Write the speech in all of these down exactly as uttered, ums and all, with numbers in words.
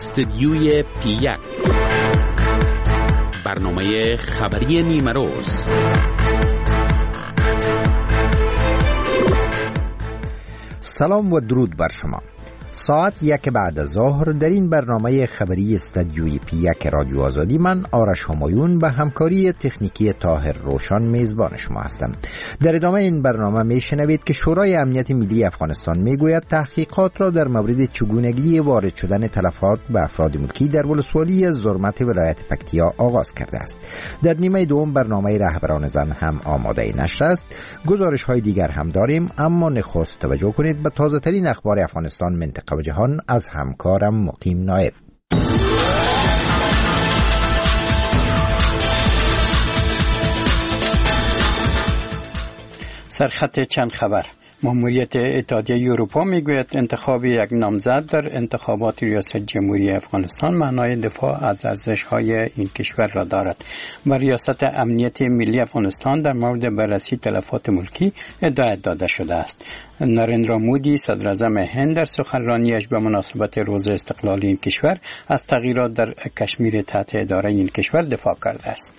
استدیوی پی یک، برنامه خبری نیمه روز. سلام و درود بر شما. ساعت یک بعد از ظهر در این برنامه خبری استدیوی پی یک رادیو آزادی من آرش همایون به همکاری تکنیکی طاهر روشن میزبان شما هستم. در ادامه این برنامه میشنوید که شورای امنیت ملی افغانستان میگوید تحقیقات را در مورد چگونگی وارد شدن تلفات به افراد ملکی در ولسوالی زرمت ولایت پکتیا آغاز کرده است. در نیمه دوم برنامه رهبران زن هم آماده نشر است. گزارش های دیگر هم داریم، اما نخست توجه کنید به تازه ترین اخبار افغانستان، منطقه و جهان از همکارم مقیم نایب. سرخط چند خبر. ماموریت اتحادیه اروپا میگوید انتخاب یک نامزد در انتخابات ریاست جمهوری افغانستان معنای دفاع از ارزش‌های این کشور را دارد. و ریاست امنیت ملی افغانستان در مورد بررسی تلفات ملکی ادعا داده شده است. نریندرا مودی صدر اعظم هند در سخنرانیش به مناسبت روز استقلال این کشور از تغییرات در کشمیر تحت اداره این کشور دفاع کرده است.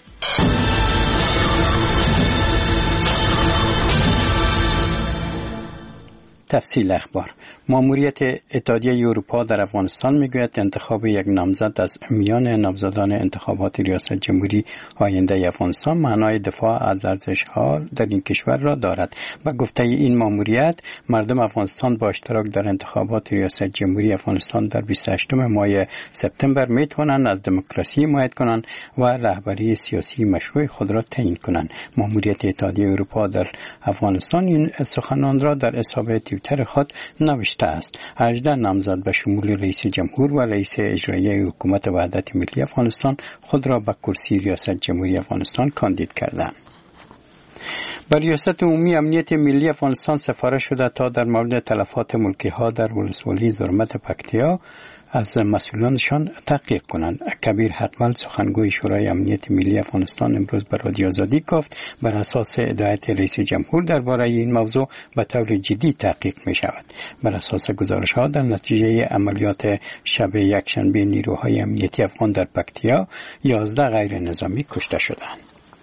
تفصیل اخبار. ماموریت اتحادیه اروپا در افغانستان میگوید انتخاب یک نامزد از میان نامزدان انتخابات ریاست جمهوری آینده افغانستان معنای دفاع از ارزش‌ها در این کشور را دارد. و گفته این ماموریت مردم افغانستان با اشتراک در انتخابات ریاست جمهوری افغانستان در بیست و هشتم ماه سپتامبر میتوانند از دموکراسی حمایت کنند و رهبری سیاسی مشروع خود را تعیین کنند. ماموریت اتحادیه اروپا در افغانستان این سخنان را در حساب توییتر خود نوشته است. هجده نامزد به شمول رئیس جمهور و رئیس اجرایی حکومت وحدت ملی افغانستان خود را به کرسی ریاست جمهوری افغانستان کاندید کردند. بر ریاست عمومی امنیت ملی افغانستان سفارش شده تا در مورد تلفات ملکی ها در ولسوالی زرمت پکتیا از مسئولانشان تحقیق کنند. کبیر حقمل سخنگوی شورای امنیت ملی افغانستان امروز به رادیو آزادی گفت بر اساس هدایت رئیس جمهور درباره این موضوع به طور جدی تحقیق می شود. بر اساس گزارش ها در نتیجه عملیات شب یکشنبه نیروهای امنیتی افغان در پکتیا یازده غیر نظامی کشته شدند.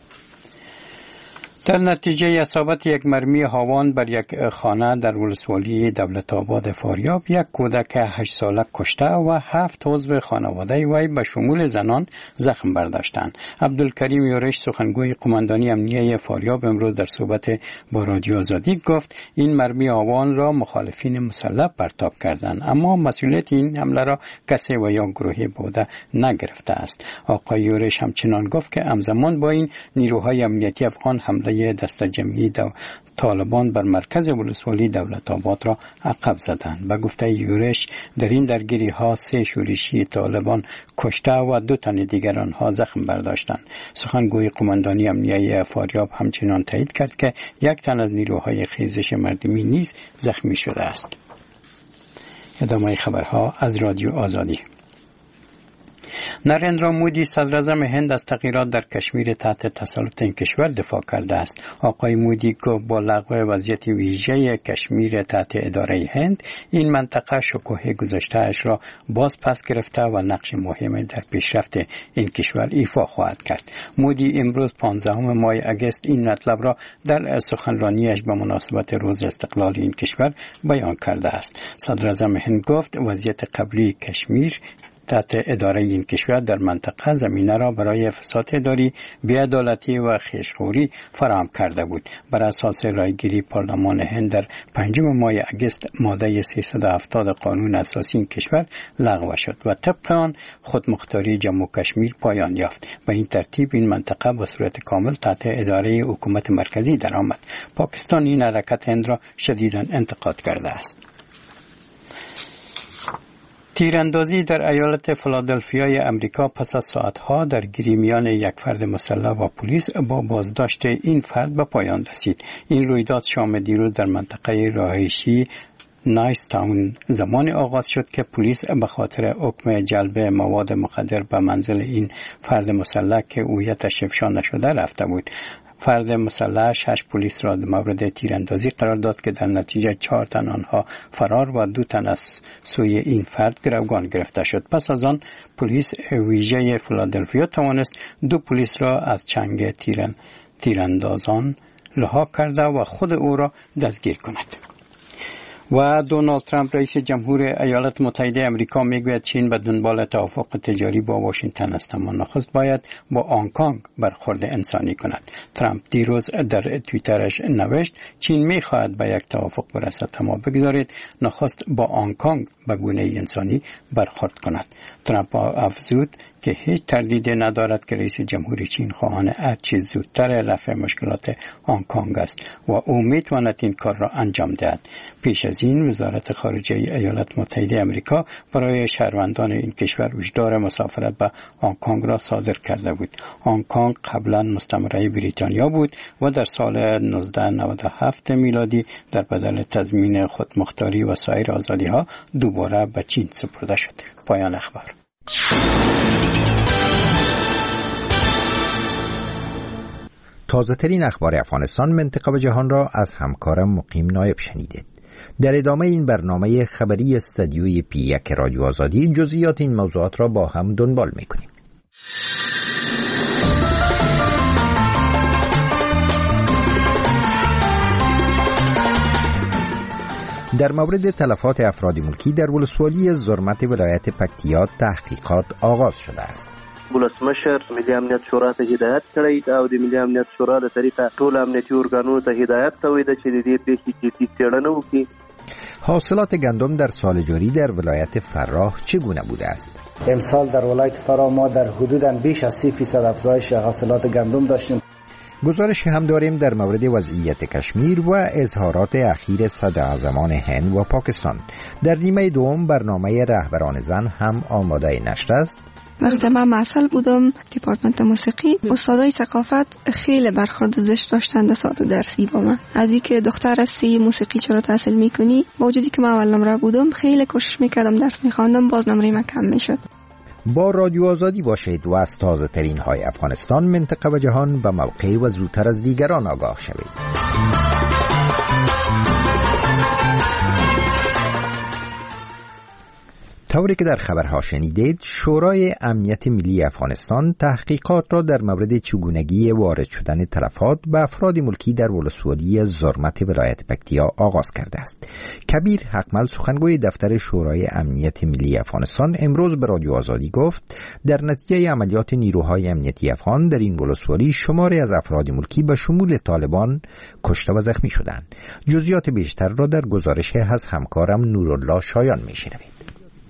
در نتیجه اصابت یک مرمی هاوان بر یک خانه در ولسوالی دولت آباد فاریاب یک کودک هشت ساله کشته و هفت عضو خانواده وی به شمول زنان زخم برداشتند. عبدالکریم یورش سخنگوی قماندانی امنیه فاریاب امروز در صحبت با رادیو آزادی گفت این مرمی هاوان را مخالفین مسلح پرتاب کردند، اما مسئولیت این حمله را کسی و یا گروهی بوده نگرفته است. آقای یورش همچنان گفت که همزمان با این نیروهای امنیتی افغان حمله دست جمعی طالبان بر مرکز ولسوالی دولت آباد را عقب زدند. به گفته یورش در این درگیری ها سه شورشی طالبان کشته و دو تن دیگر آنها زخم برداشتند. سخنگوی قماندانی امنیه فاریاب همچنان تایید کرد که یک تن از نیروهای خیزش مردمی نیز زخمی شده است. ادامه خبرها از رادیو آزادی. نریندرا مودی صدر اعظم هند از تغییرات در کشمیر تحت تسلط این کشور دفاع کرده است. آقای مودی گفت با لغو وضعیت ویژه کشمیر تحت اداره هند این منطقه شکوه گذشته‌اش را باز پس گرفته و نقش مهمی در پیشرفت این کشور ایفا خواهد کرد. مودی امروز پانزدهم ماه اگست این مطلب را در سخنرانیش به مناسبت روز استقلال این کشور بیان کرده است. صدر اعظم هند گفت وضعیت قبلی کشمیر تحت اداره این کشور در منطقه زمینه را برای فساد اداری، بی‌عدالتی و خیشخوری فراهم کرده بود. بر اساس رایگیری پارلمان هند در پنجم ماه اگست ماده سیصد و هفتاد قانون اساسی این کشور لغو شد و طبق آن خودمختاری جمهور و کشمیر پایان یافت. به این ترتیب این منطقه به صورت کامل تحت اداره حکومت مرکزی درآمد. پاکستان این حرکت هند را شدیداً انتقاد کرده است. تیراندازی در ایالت فیلادلفیای امریکا پس از ساعتها درگیری میان یک فرد مسلح و پلیس با بازداشت این فرد به پایان رسید. این رویداد شام دیروز در منطقه رهایشی نایس تاون زمان آغاز شد که پلیس به خاطر حکم جلب مواد مخدر به منزل این فرد مسلح که هویتش افشا نشده رفته بود. فرد مسلح شش پلیس را مورد تیراندازی قرار داد که در نتیجه چهار تن آنها فرار و دو تن از سوی این فرد گروگان گرفته شد. پس از آن پلیس ویژه فیلادلفیا توانست دو پلیس را از چنگ تیران تیراندازان رها کرده و خود او را دستگیر کند. و دونالد ترامپ رئیس جمهور ایالات متحده آمریکا میگوید چین به دنبال توافق تجاری با واشنگتن است، اما نخست باید با هنگ کنگ برخورد انسانی کند. ترامپ دیروز در توییترش نوشت چین میخواهد به یک توافق برسد، اما بگذارید نخست با هنگ کنگ به گونه انسانی برخورد کند. ترامپ افزود که هیچ تردیدی ندارد که رئیس جمهور چین خواهان هر چیز زودتر رفع مشکلات هنگ کنگ است و او میتواند این کار را انجام دهد. پیش از این وزارت خارجه ایالات متحده آمریکا برای شهروندان این کشور هشدار مسافرت به هنگ کنگ را صادر کرده بود. هنگ کنگ قبلا مستعمره بریتانیا بود و در سال نوزده نود و هفت میلادی در بدل تضمین خودمختاری و سایر آزادی‌ها دوباره به چین سپرده شد. پایان اخبار. تازه ترین اخبار افغانستان، منطقه و جهان را از همکارم مقیم نایب شنیدید. در ادامه این برنامه خبری استدیوی پی یک رادیو آزادی جزئیات این موضوعات را با هم دنبال می‌کنیم. در مورد تلفات افراد ملکی در ولسوالی زرمت ولایت پکتیا تحقیقات آغاز شده است. ولسمشر ملي امنیت شورا ته هدایت کړی او د ملي امنیت شورا له طریقه ټول امنیتي ارګانونو ته هدایت شوی دی چې د دې پیښې جدي څېړنه وکړي. حاصلات گندم در سال جاری در ولایت فراه چگونه بوده است؟ امسال در ولایت فراه ما در حدوداً بیش از سی فیصد افزایش حاصلات گندم داشتیم. گزارش هم داریم در مورد وضعیت کشمیر و اظهارات اخیر صدراعظمان هند و پاکستان. در نیمه دوم برنامه رهبران زن هم آماده نشر است. وقتی من معسل بودم دیپارتمنت موسیقی، استادای ثقافت خیلی برخورد زشت داشتن در ساعت درسی با من. از اینکه دختر هستی موسیقی چرا تحصیل میکنی، با وجودی که من اول نمره بودم خیلی کوشش میکردم درس میخواندم، باز نمره من کم میشد. با رادیو آزادی باشید و از تازه ترین های افغانستان، منطقه و جهان به موقع و زودتر از دیگران آگاه شوید. طوری که در خبرها شنیدید، شورای امنیت ملی افغانستان تحقیقات را در مورد چگونگی وارد شدن تلفات به افراد ملکی در ولسوالی زرمت ولایت پکتیا آغاز کرده است. کبیر حقمل سخنگوی دفتر شورای امنیت ملی افغانستان امروز به رادیو آزادی گفت در نتیجه عملیات نیروهای امنیتی افغان در این ولسوالی شماری از افراد ملکی به شمول طالبان کشته و زخمی شدند. جزئیات بیشتر را در گزارش از همکارم نورالله شایان می‌شنوید.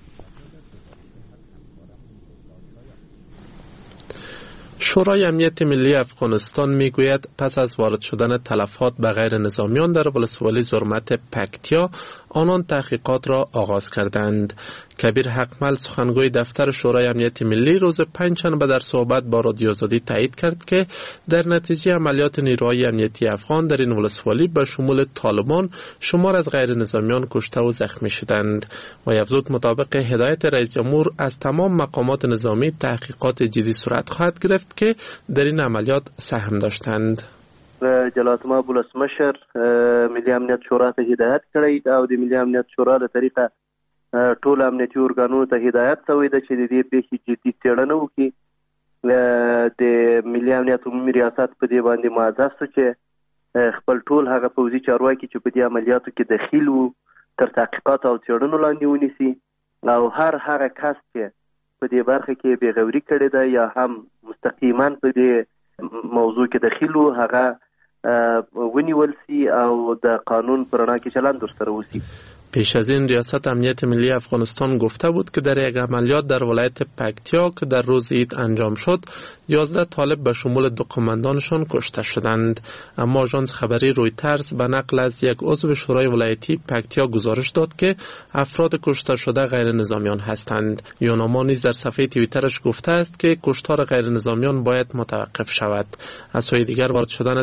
شورای امنیت ملی افغانستان میگوید پس از وارد شدن تلفات به غیر نظامیان در ولسوالی زرمت پکتیا آنان تحقیقات را آغاز کردند. کبیر حقمل سخنگوی دفتر شورای امنیت ملی روز پنجشنبه در صحبت با رادیو آزادی تایید کرد که در نتیجه عملیات نیروهای امنیتی افغان در این ولسوالی به شمول طالبان شمار از غیر نظامیان کشته و زخمی شدند و افزود مطابق هدایت رئیس جمهور از تمام مقامات نظامی تحقیقات جدی صورت خواهد گرفت که در این عملیات سهم داشتند. جلالت مآب ولسمشر ملي امنیت شورا ته هدایت کړی او د ملي امنیت شورا له طریقه ټول امنیتي ارګانونو ته هدایت شوی دی چې د دې پیښې جدي څېړنه وکړي. د ملي امنیت عمومي ریاست په دې باندې معزز شو چې خپل ټول هغه پوځي چارواکي چې په دې عملیاتو کې دخیل وو تر تحقیقات او څېړنو لاندې ونیسي او هر هغه کس چې په دې برخه کې بېغوري کړې ده یا هم مستقیما په دې موضوع کې دخیل وو هغه ونیول سي او د قانون پر رڼا کې چلند ورسره وشي. پیش از این ریاست امنیت ملی افغانستان گفته بود که در یک عملیات در ولایت پکتیا که در روز عید انجام شد یازده طالب به شمول دو قماندانشان کشته شدند. اما آژانس خبری رویترز به نقل از یک عضو شورای ولایتی پکتیا گزارش داد که افراد کشته شده غیر نظامیان هستند. یوناما نیز در صفحه توییترش گفته است که کشتار غیر نظامیان باید متوقف شود. از سوی دیگر وارد شدن تلفات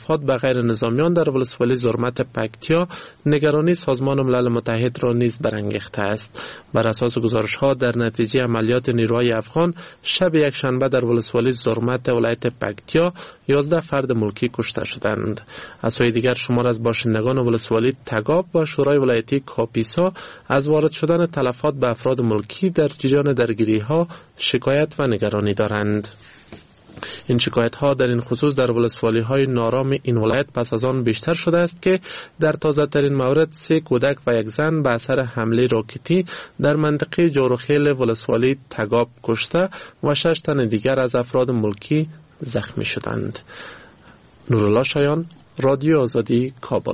تلفات به غیر نظامیان در ولسوالی زرمت پکتیا نگرانی سازمان ملل متحد را نیز برانگیخته است. بر اساس گزارش‌ها در نتیجه عملیات نیروهای افغان شب یک شنبه در ولسوالی زرمت ولایت پکتیا یازده فرد ملکی کشته شدند. از سوی دیگر شمار از باشندگان ولسوالی تگاب و شورای ولایتی کاپیسا از وارد شدن تلفات به افراد ملکی در جریان درگیری‌ها شکایت و نگرانی دارند. این شکایت ها در این خصوص در ولسوالی های نارام این ولایت پس از آن بیشتر شده است که در تازه ترین مورد سه کودک و یک زن به اثر حمله راکتی در منطقه جوروخیل ولسوالی تگاب کشته و شش تن دیگر از افراد ملکی زخمی شدند. نورالله شایان، رادیو آزادی، کابل.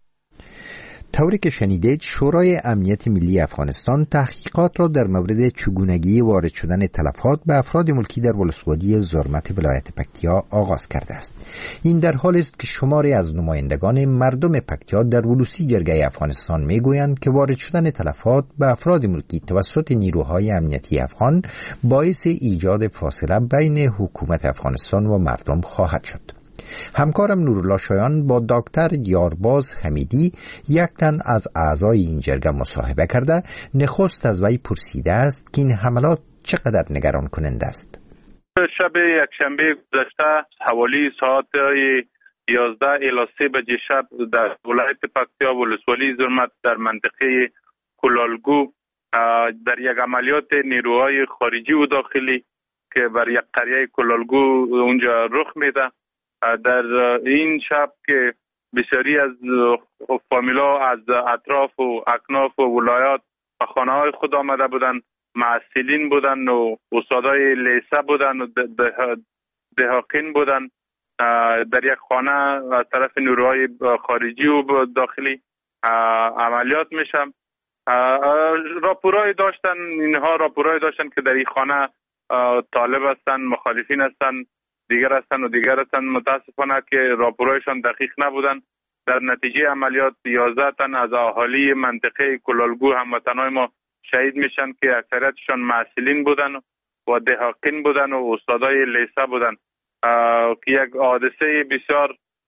طوری که شنیدید، شورای امنیت ملی افغانستان تحقیقات را در مورد چگونگی وارد شدن تلفات به افراد ملکی در ولسوالی زرمت ولایت پکتیا آغاز کرده است. این در حالی است که شماری از نمایندگان مردم پکتیا در ولوسی جرگه افغانستان میگویند که وارد شدن تلفات به افراد ملکی توسط نیروهای امنیتی افغان باعث ایجاد فاصله بین حکومت افغانستان و مردم خواهد شد. همکارم نورالله شایان با دکتر یارباز حمیدی، یک تن از اعضای این جرگه، مصاحبه کرده. نخست از وی پرسیده است که این حملات چقدر نگران کننده است. شب یکشنبه گذشته حوالی ساعت یازده الی سه بجه شب در ولایت پکتیا ولسوالی زرمت در منطقه کلالگو در یک عملیات نیروهای خارجی و داخلی که بر یک قریه کلالگو اونجا رخ میده، در این شب که بسیاری از فامیلا از اطراف و اکناف و ولایات و خانه های خود آمده بودند، معسلین بودند و استادای لیسه بودند و دهاقین بودند. در یک خانه از طرف نیروهای خارجی و داخلی عملیات میشم. راپورای داشتن اینها راپورای داشتن که در این خانه طالب هستن، مخالفین هستن، دیگر هستن و دیگر هستن. متاسفانه که راپورایشان دقیق نبودن. در نتیجه عملیات یازده تن از اهالی منطقه کلالگو هموطنای ما شهید میشن که اکثریتشان معسلین بودن و دهاقین بودن و استادای لیسه بودن. که یک حادثه بسیار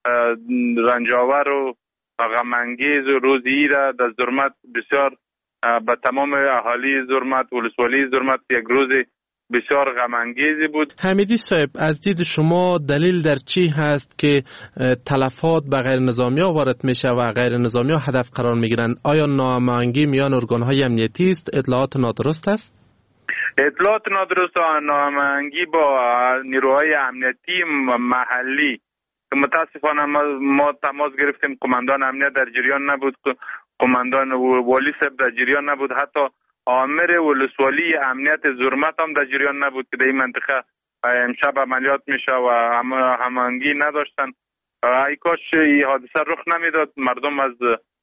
رنجاور و غمانگیز و روزی را در زرمت بسیار به تمام اهالی زرمت ولسوالی زرمت یک روز بسیار غمانگیزی بود. حمیدی صاحب، از دید شما دلیل در چی هست که تلفات به غیر نظامی ها وارد میشه و غیر نظامی ها هدف قرار میگیرند؟ آیا ناهماهنگی میان ارگان های امنیتی است؟ اطلاعات نادرست است؟ اطلاعات نادرست و ناهماهنگی با نیروهای امنیتی محلی که متاسفانه ما, ما تماس گرفتیم، قماندان امنیت در جریان نبود، قماندان والی صاحب در جریان نبود، حتی آمر ولسوالی امنیت زرمت هم در جریان نبود که در این منطقه امشب عملیات میشه و هماهنگی نداشتن. ای کاش این حادثه رخ نمیداد. مردم از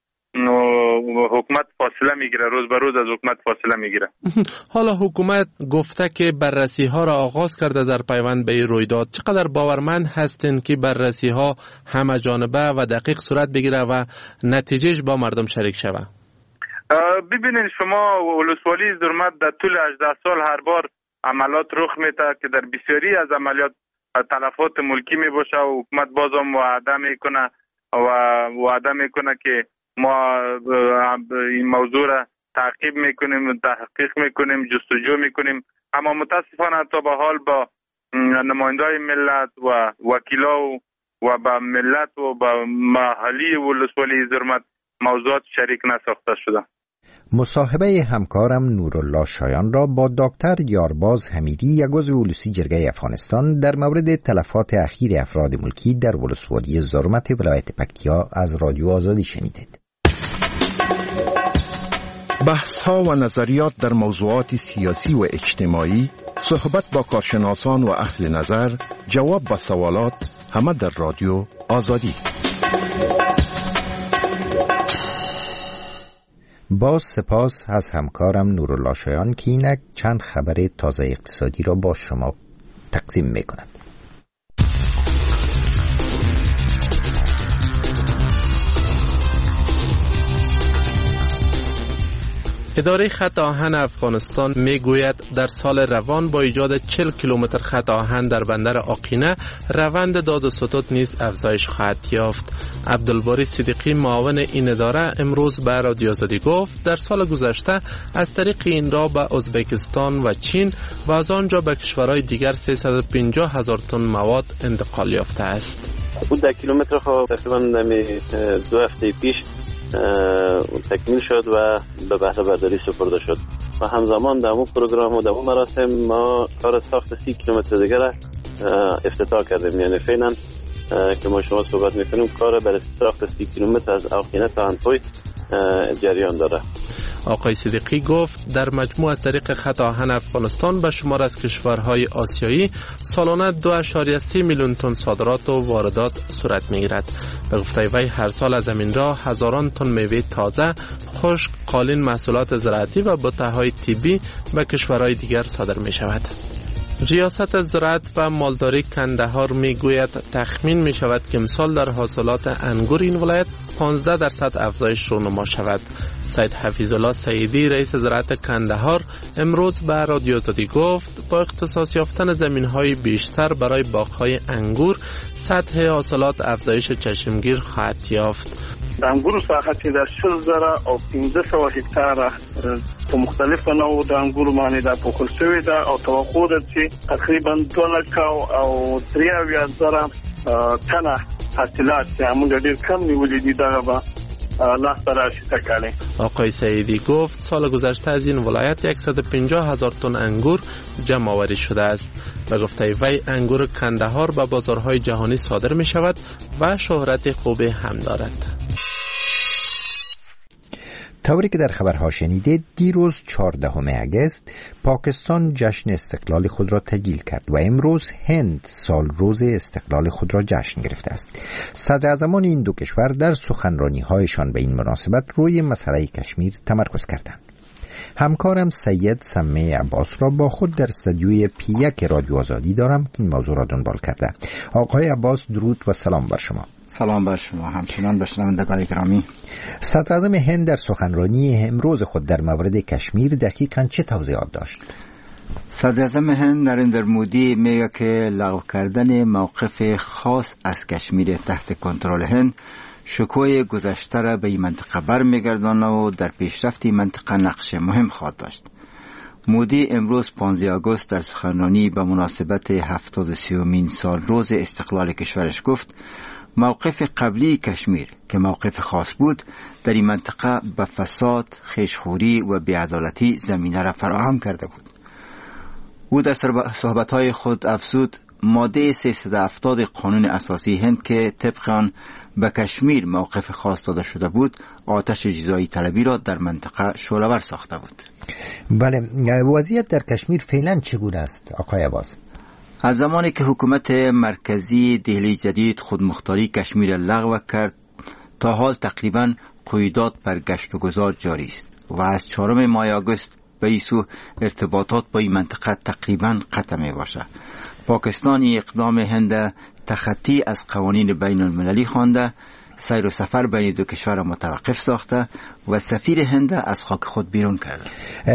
حکومت فاصله میگیره، روز به روز از حکومت فاصله میگیره. حالا حکومت گفته که بررسی ها را آغاز کرده در پیوند به این رویداد. چقدر باورمند هستین که بررسی ها همه جانبه و دقیق صورت بگیره و نتیجهش با مردم شریک شود؟ ببینید شما، ولسوالی زرمت در طول هجده سال هر بار عملیات رخ میده که در بسیاری از عملیات تلفات ملکی می باشه و حکومت بازم وعده میکنه و وعده میکنه که ما این موضوع را تعقیب میکنیم، تحقیق میکنیم، جستجو میکنیم. اما متاسفانه تا به حال با نمایندای ملت و وکیلا و, و با ملت و با محلی ولسوالی زرمت موضوعات شریک نساخته شده. مصاحبه همکارم نورالله شایان را با دکتر یارباز حمیدی، یک عضو ولوسی جرگه افغانستان، در مورد تلفات اخیر افراد ملکی در ولسوالی زرمت ولایت پکتیا از رادیو آزادی شنیدید. بحث ها و نظریات در موضوعات سیاسی و اجتماعی، صحبت با کارشناسان و اهل نظر، جواب و سوالات، همه در رادیو آزادی. باز سپاس از همکارم نورالله شایان که اینک چند خبر تازه اقتصادی را با شما تقسیم می کند. اداره خط آهن افغانستان میگوید در سال روان با ایجاد چهل کیلومتر خط آهن در بندر آقینه روند داد و ستد نیز افزایش خواهد یافت. عبدالباری صدیقی معاون این اداره امروز به رادیو آزادی گفت در سال گذشته از طریق این راه به ازبکستان و چین و از آنجا به کشورهای دیگر سیصد و پنجاه هزار تن مواد انتقال یافته است. بود ده کیلومتر خواهد تقریبا دو هفته پیش تکمیل شد و به بهره برداری سپرده شد و همزمان در اون پروگرام و در اون مراسم ما کار ساخت سی کیلومتر دیگر افتتاح کردیم. یعنی فعلا که ما شما صحبت میکنیم کار برای ساخت سی کیلومتر از آقینه تا انپوی جریان داره. آقای صدیقی گفت در مجموع از طریق خط آهن افغانستان به شمار از کشورهای آسیایی سالانه دو ممیز سه میلیون تن صادرات و واردات صورت میگیرد. به گفته وی هر سال از این راه هزاران تن میوه تازه، خشک، قالین، محصولات زراعتی و بوته‌های طبی به کشورهای دیگر صادر می شود. ریاست زراعت و مالداری کندهار می گوید تخمین می شود که امسال در حاصلات انگور این ولایت پانزده درصد افزایش رونما شود. سید حفیظ الله سیدی رئیس زراعت کندهار امروز به رادیو آزادی گفت با اختصاص یافتن زمین‌های بیشتر برای باغ‌های انگور سطح حاصلات افزایش چشمگیر خواهد یافت. د انګورو ساحه چې د شل زره او پنځه سوه هکتاره په مختلفو نوعو د انګورو باندې دا پوښل شوې ده او توقع ده چې تقریبا دوه لکه او درې اویا زره تنه حاصلات چې موږ ډېر کم نیولي دي دغه به لاسته راشي تکالی. آقای سعیدی گفت سال گذشته از این ولایت صد و پنجاه هزار تن انگور جمع آوری شده است. به گفته وی انگور کندهار به بازارهای جهانی صادر می شود و شهرت خوبی هم دارد. طوری که در خبرها شنیدید دیروز چهاردهم اگست پاکستان جشن استقلال خود را تجلیل کرد و امروز هند سال روز استقلال خود را جشن گرفته است. صدر اعظمان این دو کشور در سخنرانی هایشان به این مناسبت روی مسئله کشمیر تمرکز کردند. همکارم سید سمه عباس را با خود در استودیوی پی یک رادیو آزادی دارم که این موضوع را دنبال کرده. آقای عباس درود و سلام بر شما. سلام بر شما، همچنان به شنوندگان گرامی. صدر اعظم هند در سخنرانی امروز خود در مورد کشمیر دقیقاً چه توضیحات داشت؟ صدر اعظم هند نریندر مودی میگه که لغو کردن موقف خاص از کشمیر تحت کنترل هند شکوه گذشته را به این منطقه برمیگردانه و در پیشرفت این منطقه نقش مهم خواهد داشت. مودی امروز پانزده آگوست در سخنرانی به مناسبت هفتاد و سیومین سال روز استقلال کشورش گفت موقف قبلی کشمیر که موقف خاص بود در این منطقه به فساد، خیشخوری و بی‌عدالتی زمینه را فراهم کرده بود. او در صحبت‌های خود افزود ماده سیصد و هفتاد قانون اساسی هند که طبق آن به کشمیر موقف خاص داده شده بود آتش جزایی طلبی را در منطقه شعله‌ور ساخته بود. بله، وضعیت در کشمیر فعلا چگونه است آقای عباس؟ از زمانی که حکومت مرکزی دهلی جدید خودمختاری کشمیر لغو کرد تا حال تقریبا قیودات بر گشت و گذار جاری است و از چهارم ماه آگوست به این سو ارتباطات با این منطقه تقریبا قطع می باشد. پاکستان این اقدام هند تخطی از قوانین بین المللی خوانده، سیر و سفر بین دو کشور متوقف ساخته و سفیر هند از خاک خود بیرون کرده.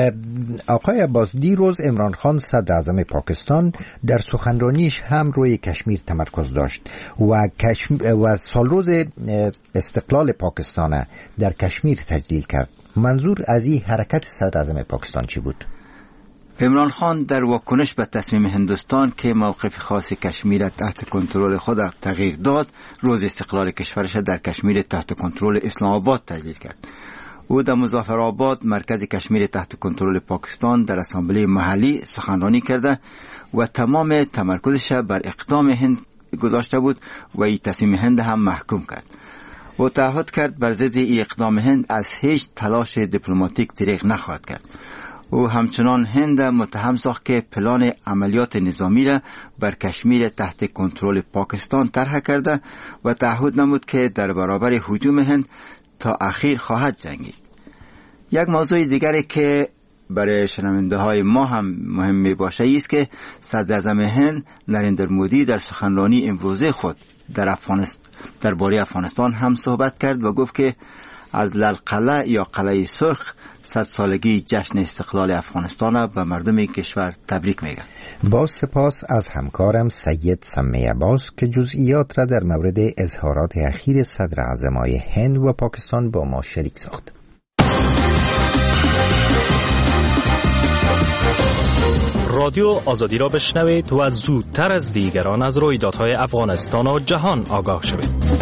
آقای عباس، دیروز عمران خان صدر اعظم پاکستان در سخنرانیش هم روی کشمیر تمرکز داشت و کشمیر و سالروز استقلال پاکستان در کشمیر تجلیل کرد. منظور از این حرکت صدر اعظم پاکستان چی بود؟ عمران خان در واکنش به تصمیم هندوستان که موقف خاص کشمیر تحت کنترل خود تغییر داد، روز استقلال کشورش در کشمیر تحت کنترل اسلام آباد تجلیل کرد. او در مظفرآباد مرکز کشمیر تحت کنترل پاکستان در اسامبله محلی سخنرانی کرده و تمام تمرکزش بر اقدام هند گذاشته بود و این تصمیم هند هم محکوم کرد. او تعهد کرد بر ضد این اقدام هند از هیچ تلاش دیپلماتیک دریغ نخواهد کرد. او همچنان هند متهم ساخت که پلان عملیات نظامی را بر کشمیر تحت کنترل پاکستان طرح کرده و تعهد نمود که در برابر هجوم هند تا اخیر خواهد جنگید. یک موضوع دیگری که برای شنونده های ما هم مهم می باشه است که صدر اعظم هند نریندر مودی در سخنرانی امروزه خود در افغانستان درباره افغانستان هم صحبت کرد و گفت که از للقلعه یا قلعه سرخ صد سالگی جشن استقلال افغانستان را به مردم کشور تبریک میگم. با سپاس از همکارم سید سمی عباس که جزئیات را در مورد اظهارات اخیر صدر اعظمای هند و پاکستان با ما شریک ساخت. رادیو آزادی را بشنوید و زودتر از دیگران از رویدادهای افغانستان و جهان آگاه شوید.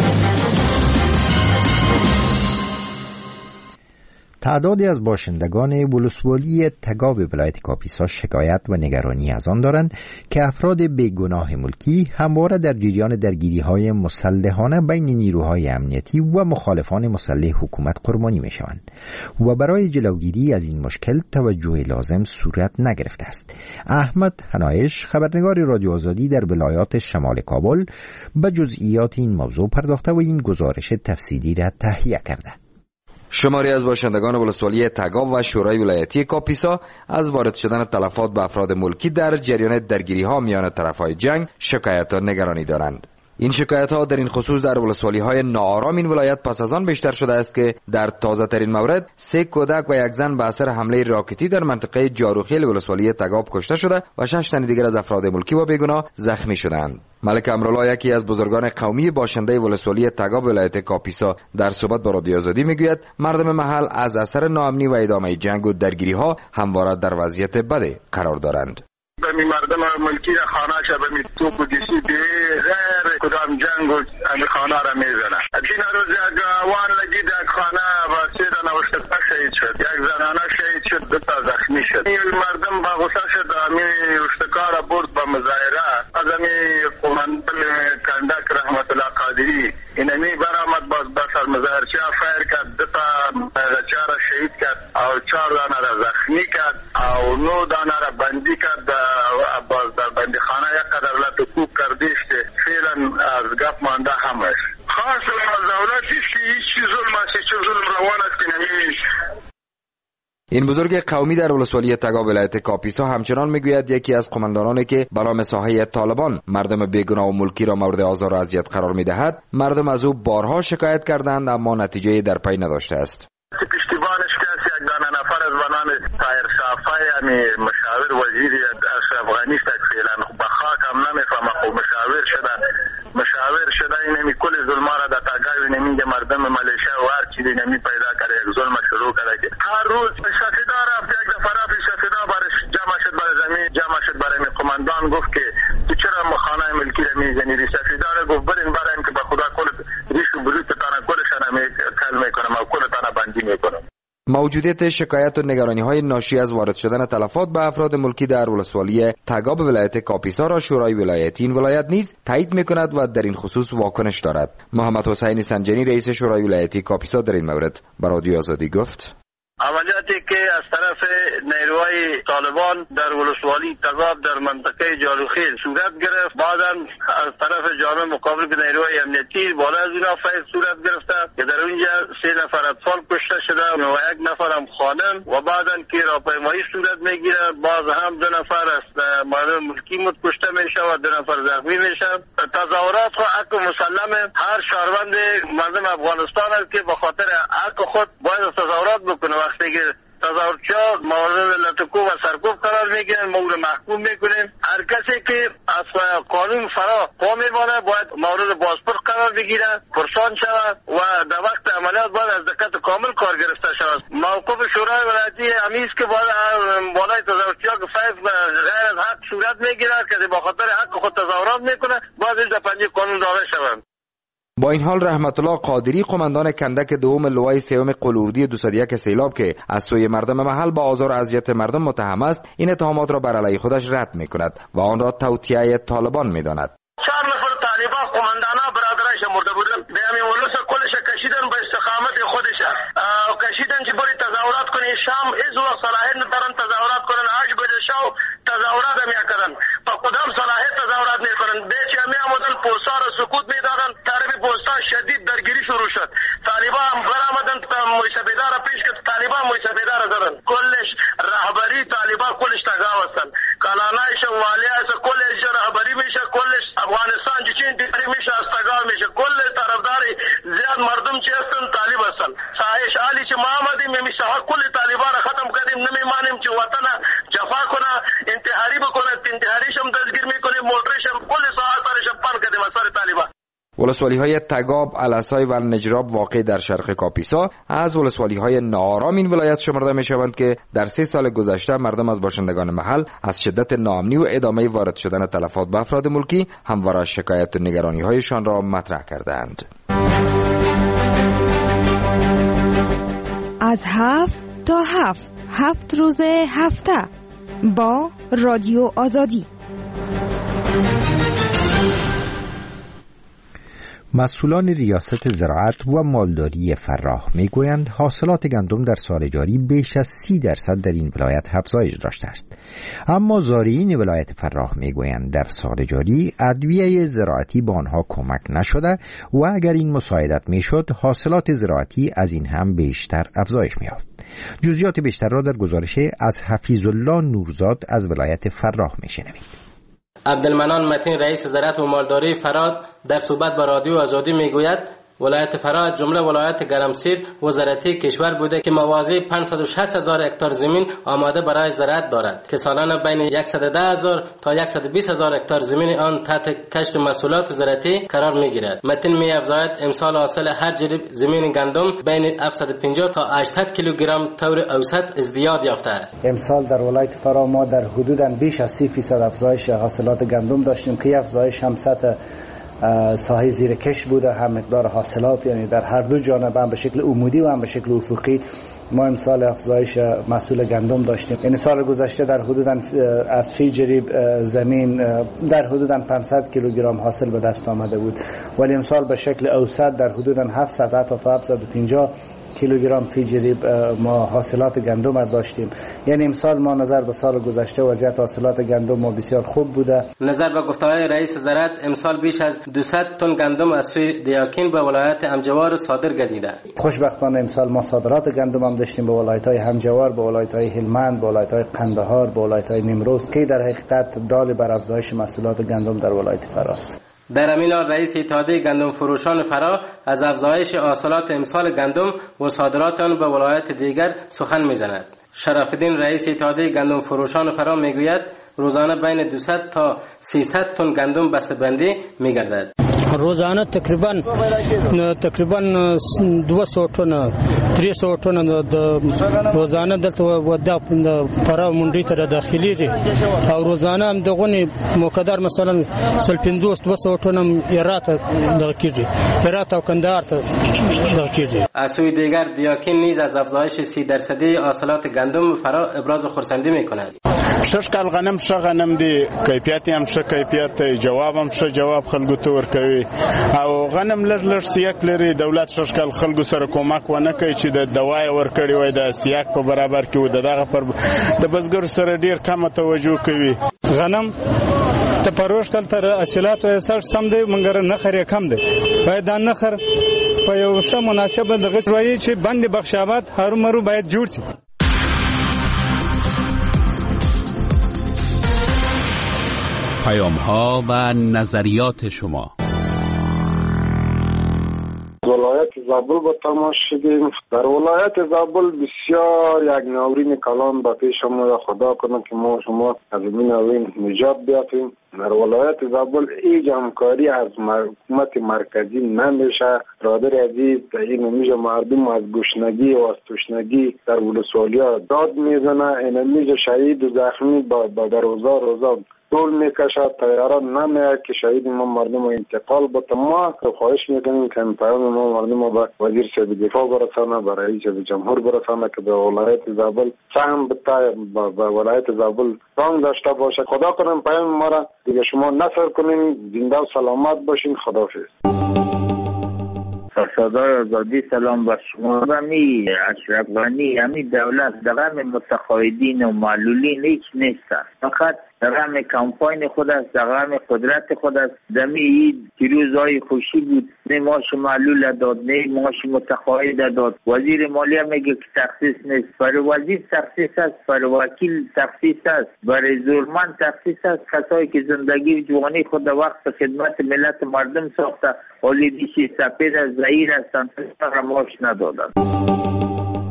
تعدادی از باشندگان ولسوالی تگاب ولایت کاپیسا شکایت و نگرانی از آن دارند که افراد بیگناه ملکی همواره در جریان درگیری‌های مسلحانه بین نیروهای امنیتی و مخالفان مسلح حکومت قربانی می‌شوند و برای جلوگیری از این مشکل توجه لازم صورت نگرفته است. احمد حنایش، خبرنگار رادیو آزادی در ولایات شمال کابل، به جزئیات این موضوع پرداخته و این گزارش تفصیلی را تهیه کرده. شماری از باشندگان ولسوالی تگاب و شورای ولایتی کاپیسا از وارد شدن تلفات به افراد ملکی در جریان درگیری‌ها میان طرف‌های جنگ شکایت و نگرانی دارند. این شکایت ها در این خصوص در ولسوالی های ناآرام این ولایت پس از آن بیشتر شده است که در تازه ترین مورد سه کودک و یک زن به اثر حمله راکتی در منطقه جاروخیل ولسوالی تگاب کشته شده و شش تن دیگر از افراد ملکی و بیگناه زخمی شدند. ملک امرالله، یکی از بزرگان قومی باشنده ولسوالی تگاب ولایت کاپیسا، در صحبت با رادیو آزادی میگوید مردم محل از اثر ناامنی و ادامه جنگ و درگیری ها همواره در وضعیت بد قرار دارند. بمی مردم ملکی خانه شا بمی توپ و دیسی بی غیر کدام جنگ و امی خانه را میزنه. چین روز یک وان لگید یک خانه و سید نوشتگاه شهید شد، یک زنانه شهید شد، دو تا زخمی شد. این مردم با غصه شد امی اشتکار را برد با مظاهره از امی قماندان کندک رحمت الله قادری این امی برآمد باز بسر مظاهرچی فایر کرد، دو تا بچه را شهید کرد او چهار دانه را زخمی کرد او نو دانه را بندی کرد باز در بندی خانه یک قدر لطکوب کردیش که فعلا از گپ مانده همش خاص دولتی که هیچ ظلم است، چه ظلم روان است که نمیش. این بزرگ قومی در ولسوالی تگاب ولایت کاپیسا همچنان میگوید یکی از قماندانانی که به نام ساحه طالبان مردم بیگناه و ملکی را مورد آزار و اذیت قرار میدهد، مردم از او بارها شکایت کردند اما نتیجه در پی نداشته است. پشتیبانش کسی یک دانه نفر از بنام طاهر صافی یعنی مشاور وزیر افغانی است فعلا بخاک هم نمیفهمه خب مشاور شده مشاور شده اینمی کل ظلم را در تگاب نمیگه مردم ملیشه و هر چیزی نمی پیدا کرده یک ظلم شروع کرده که هر روز شفیدا رفت یک دفعه رفت شفیدا برش جمع شد برای زمین جمع شد برای قماندان گفت که تو چرا خانه ملکی را میزنی؟ شفیدا را گفت برین برایم که به خدا کل ریش و بروت تانه کلشان کل میکنم و کل تانه بندی میکنم. موجودیت شکایت و نگرانی های ناشی از وارد شدن تلفات به افراد ملکی در ولسوالی تگاب ولایت کاپیسا را شورای ولایتی این ولایت نیز تایید میکند و در این خصوص واکنش دارد. محمد حسین سنجانی رئیس شورای ولایتی کاپیسا در این مورد به رادیو آزادی گفت: عملیاتی که از طرف نیروهای طالبان در ولسوالی تگاب در منطقه جاروخیل صورت گرفت، بعداً از طرف جامعه مقابل به نیروهای امنیتی بالا از اینا فیض صورت گرفته که در اونجا سه نفر اطفال کشته شده و یک نفر هم خانم و بعداً که راهپیمایی صورت میگیره باز هم دو نفر از مردم ملکی مت کشته میشه و دو نفر زخمی میشه. تظاهرات خود حق مسلم هر شهروند مردم افغانستان است که به خاطر حق خود باید تظاهرات بکنه. وقتی که تظاهرچی‌ها مورد لطکوب و سرکوب قرار میگیرن ما او رو محکوم میکنیم. هر کسی که از قانون فرا پا میمانه باید مورد بازپرس قرار بگیره، پرسان شود و در وقت عملیات باید از دقت کامل کار گرفته شود. موقف شورای ولایتی همیست که باید بالای تظاهرچی‌ها که فیض غیر از حق صورت میگیره که با خاطر حق خود تظاهرات میکنه باید از پنجه قانون داده شود. با این حال رحمت الله قادری قماندان کندک دوم لوای سوم قلوردی دویست و یک سیلاب که از سوی مردم محل با آزار و اذیت مردم متهم است، این اتهامات را بر علیه خودش رد می‌کند و آن را توطئه طالبان می‌داند. چهار نفر طالبان قماندانا برادرایش مرده بودن به همین ولس کلش کشیدن به استقامت خودش کشیدن که بری تظاهرات کنی شام از وقت صلاحیت ندارن تظاهرات کنن هشت بجه شو تظاهرات هم کردن با کدام صلاحیت تظاهرات میکنن به چه می آمدن پوستا را سکوت میدادن طرف پوستا شدید درگیری شروع شد. طالبان برآمدن موسی بیدار پیش که طالبان موسی بیدار زدن کلش رهبری طالبان کلش تگاو هستن کلانایش والیاس کلش رهبری میشه کلش افغانستان چین دیگری میشه از تگاو میشه کل طرفدار زیاد مردم چی هستن طالب هستن. صحیح چې ما آمدیم میشتها کل طالبان را ختم کردیم، نمیمانیم که وطن جفا کنه، انتحاری بکنه، انتحاریش هم دستگیر میکنیم، موترش هم کل ساعت برش پان کردیم از سر طالبان. ولسوالی های تگاب، علسای و نجراب واقع در شرق کاپیسا از ولسوالی های ناآرام این ولایت شمرده می شوند که در سه سال گذشته مردم از باشندگان محل از شدت ناامنی و ادامه وارد شدن تلفات به افراد ملکی همواره شکایت و نگرانی هایشان را مطرح کردند. از هفت تا هفت هفت روز هفته با رادیو آزادی. مسئولان ریاست زراعت و مالداری فراه میگویند حاصلات گندم در سال جاری بیش از سی درصد در این ولایت افزایش داشته است. اما زارعین ولایت فراه میگویند در سال جاری ادویه زراعتی به آنها کمک نشده و اگر این مساعدت میشد حاصلات زراعتی از این هم بیشتر افزایش می‌یافت. جزئیات بیشتر را در گزارش از حفیظ الله نورزاد از ولایت فراه میشنوید. عبدالمنان متین رئیس زراعت و مالداری فراد در صحبت با رادیو آزادی میگوید ولایت فراد جمله ولایت گرمسیر و زراعتی کشور بوده که موازی پانصد و شصت هزار هکتار زمین آماده برای زراعت دارد که سالانه بین صد و ده هزار تا صد و بیست هزار هکتار زمین آن تحت کشت محصولات زراعتی قرار میگیرد. متین می‌افزاید امسال حاصل هر جریب زمین گندم بین هفتصد و پنجاه تا هشتصد کیلوگرم طور اوسط ازدیاد یافته است. امسال در ولایت فراه ما در حدوداً بیش از سی درصد افزایش حاصلات گندم داشتیم که افزایش هم سطح ساحه زیر کش بوده، هم مقدار حاصلات، یعنی در هر دو جانب هم به شکل عمودی و هم به شکل افقی ما امسال افزایش محصول گندم داشتیم. این سال گذشته در حدود از فی جریب زمین در حدود پانصد کیلوگرم حاصل به دست آمده بود، ولی امسال به شکل اوسط در حدود هفتصد تا هفتصد و پنجاه کیلوگرم فی جریب ما حاصلات گندم داشتیم. یعنی امسال ما نظر به سال گذشته وضعیت حاصلات گندم ما بسیار خوب بوده. نظر به گفته‌های رئیس زراعت امسال بیش از دویست تن گندم از سوی دیاکین به ولایت همجوار صادر گردیده. خوشبختانه امسال ما صادرات گندم هم داشتیم به ولایت‌های همجوار، به ولایت‌های هلمند، به ولایت‌های قندهار، به ولایت‌های نیمروز که در حقیقت دال بر افزایش محصولات گندم در ولایت فرا است. در همین حال رئیس اتحادیه گندم فروشان فرا از افزایش حاصلات امسال گندم و صادرات آن به ولایت دیگر سخن می‌زند. شرف الدین رئیس اتحادیه گندم فروشان فرا میگوید روزانه بین دویست تا سیصد تن گندم بسته‌بندی می‌گردد. روزانه تقریبا تقریبا دویست تن سیصد تن روزانه دلته و د فرا منډي ته داخليږي او روزانه هم دغه مقدار مثلا سل پنځوس دویست تن ایرات دغه کیږي ایرات او کندهار ته دغه کیږي. از سوی دیگر دیاکین نیز از افزایش سی درصدی حاصلات گندم فرا ابراز خرسندی می‌کند. شش کال غنم ش غنم دی کیفیت هم ش کیفیت جواب هم ش جواب خلکو ته ورکوي او غنم لږ لږ سیاق لري. دولت شش کال خلکو سره کومک ونه کوي چې د دوای ورکړي وای د سیاق په برابر کې و دغه پر د بزګر سره ډیر کم توجه کوي. غنم ته پروش کل تر اصلات او سر سم دی منګر نخره کم دی باید دا نخر په یو سم مناسبه دغه وایي چې بند بخشابات هر مرو باید جوړ شي. پیام ها و نظریات شما. ولایت زابل با تماس شدیم. در ولایت زابل بسیار یک ناورین کلان به پیش ما خدا کنه که ما شما از این ناورین نجات بیافیم. در ولایت زابل هیچ همکاری از حکومت مرکزی نمیشه. برادر عزیز این میشه مردم از گشنگی و از تشنگی در ولسوالی‌ها داد میزنه. این میشه شهید و زخمی با در روزا روزا طول میکشد. تیاران نمیاد که شهید ما مردم انتقال بده. ما خواهش میکنیم که پیام ما مردم با وزیر صاحب دفاع برسانه، با رئیس جمهور برسانه که به ولایت زابل سهم بده، با ولایت زابل رنگ داشته باشه. خدا کنم پیام ما را دیگه شما نصر کنین. زنده و سلامت باشین. خداحافظ. صدای آزادی سلام بر شما. همی اشرف غنی همی دولت در غم متقاعدین و معلولین هیچ نیست، فقط در غم کمپاین خود است، در غم قدرت خود است. دمی این روزهای خوشی بود، نه معاش معلول داد، نه معاش متقاعد داد. وزیر مالیه میگه که تخصیص نیست. برای وزیر تخصیص است، برای وکیل تخصیص است، برای زورمند تخصیص است. کسایی که زندگی و جوانی خود وقت خدمت ملت مردم ساخته، ولی دیشی سپید از زهیر هستند، را معاش ندادند.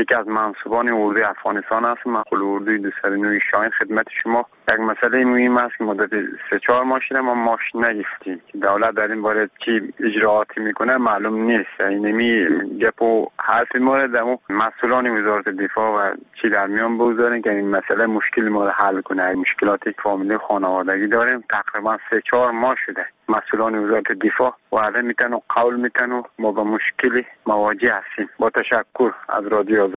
یکی از منصوبان اردوی افغانستان هستم. من قول اردوی دوست نوی شاهین خدمت شما. یک مسئله مهم است که مدت سه چهار ماه شده ما ماش نگرفتیم. دولت در این باره چی اجراعاتی میکنه معلوم نیست. اینمی گپ و حرف ما در مسئولان وزارت دفاع و چی در میان بگذارن که این مسئله مشکل ما رو حل کنه. مشکلات فامیلی خانوادگی داریم، تقریبا سه چهار ماه شده مسئولان وزارت دفاع وعده میتن و قول میتن و ما با مشکلی مواجه هستیم. با تشکر از رادیو